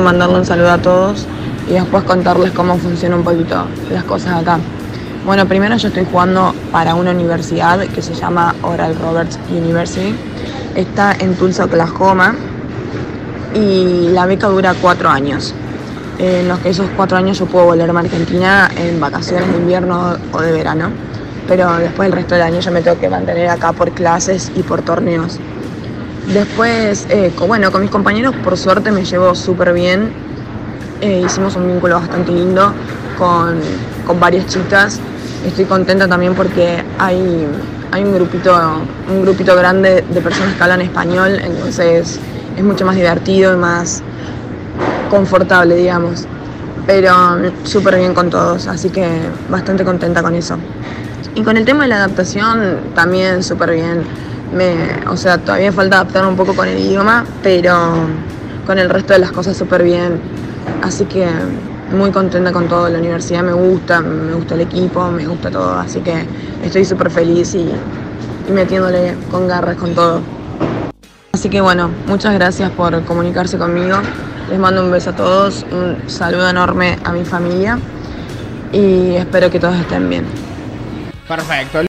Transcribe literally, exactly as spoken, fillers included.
mandarle un saludo a todos y después contarles cómo funciona un poquito las cosas acá. Bueno, primero yo estoy jugando para una universidad que se llama Oral Roberts University. Está en Tulsa, Oklahoma, y la beca dura cuatro años. En los que esos cuatro años yo puedo volverme a Argentina en vacaciones de invierno o de verano, pero después el resto del año yo me tengo que mantener acá por clases y por torneos. Después, eh, con, bueno, con mis compañeros por suerte me llevo súper bien. Eh, hicimos un vínculo bastante lindo con, con varias chicas. Estoy contenta también porque hay, hay un grupito, un grupito grande de personas que hablan español, entonces es mucho más divertido y más confortable, digamos. Pero súper bien con todos, así que bastante contenta con eso. Y con el tema de la adaptación también súper bien. Me, o sea, todavía falta adaptar un poco con el idioma, pero con el resto de las cosas súper bien. Así que muy contenta con todo, la universidad me gusta, me gusta el equipo, me gusta todo, así que estoy súper feliz y, y metiéndole con garras con todo. Así que bueno, muchas gracias por comunicarse conmigo, les mando un beso a todos, un saludo enorme a mi familia y espero que todos estén bien. Perfecto.